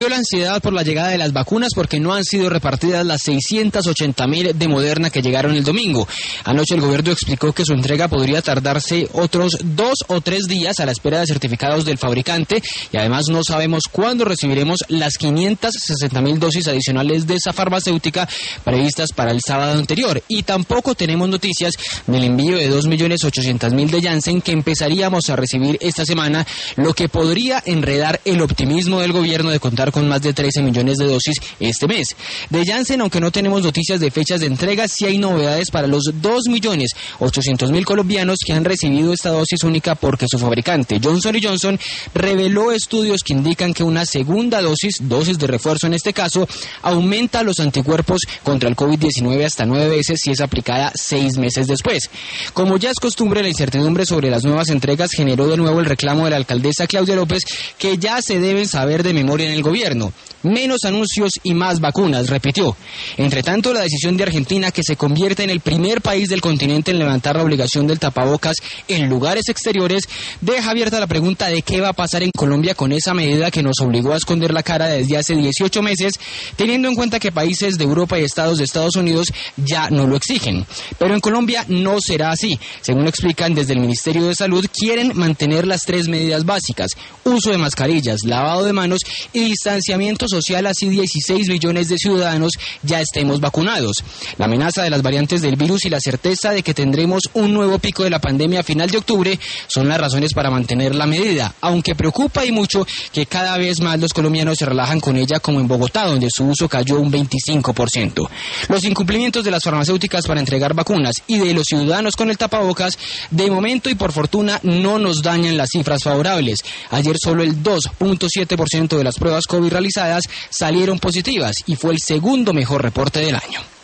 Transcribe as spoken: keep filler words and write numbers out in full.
La ansiedad por la llegada de las vacunas porque no han sido repartidas las seiscientas ochenta mil de Moderna que llegaron el domingo. Anoche el gobierno explicó que su entrega podría tardarse otros dos o tres días a la espera de certificados del fabricante y además no sabemos cuándo recibiremos las quinientas sesenta mil dosis adicionales de esa farmacéutica previstas para el sábado anterior. Y tampoco tenemos noticias del envío de dos millones ochocientas mil de Janssen que empezaríamos a recibir esta semana, lo que podría enredar el optimismo del gobierno de contar con más de trece millones de dosis este mes. De Janssen, aunque no tenemos noticias de fechas de entrega, sí hay novedades para los dos millones ochocientos mil colombianos que han recibido esta dosis única porque su fabricante, Johnson y Johnson, reveló estudios que indican que una segunda dosis, dosis de refuerzo en este caso, aumenta los anticuerpos contra el COVID diecinueve hasta nueve veces si es aplicada seis meses después. Como ya es costumbre, la incertidumbre sobre las nuevas entregas generó de nuevo el reclamo de la alcaldesa Claudia López que ya se deben saber de memoria en el gobierno. Menos anuncios y más vacunas, repitió. Entre tanto, la decisión de Argentina, que se convierte en el primer país del continente en levantar la obligación del tapabocas en lugares exteriores, deja abierta la pregunta de qué va a pasar en Colombia con esa medida que nos obligó a esconder la cara desde hace dieciocho meses, teniendo en cuenta que países de Europa y estados de Estados Unidos ya no lo exigen. Pero en Colombia no será así. Según explican desde el Ministerio de Salud, quieren mantener las tres medidas básicas: uso de mascarillas, lavado de manos y distanciamiento social, así dieciséis millones de ciudadanos ya estemos vacunados. La amenaza de las variantes del virus y la certeza de que tendremos un nuevo pico de la pandemia a final de octubre son las razones para mantener la medida, aunque preocupa y mucho que cada vez más los colombianos se relajan con ella, como en Bogotá, donde su uso cayó un veinticinco por ciento. Los incumplimientos de las farmacéuticas para entregar vacunas y de los ciudadanos con el tapabocas, de momento y por fortuna, no nos dañan las cifras favorables. Ayer solo el dos punto siete por ciento de las pruebas COVID realizadas salieron positivas y fue el segundo mejor reporte del año.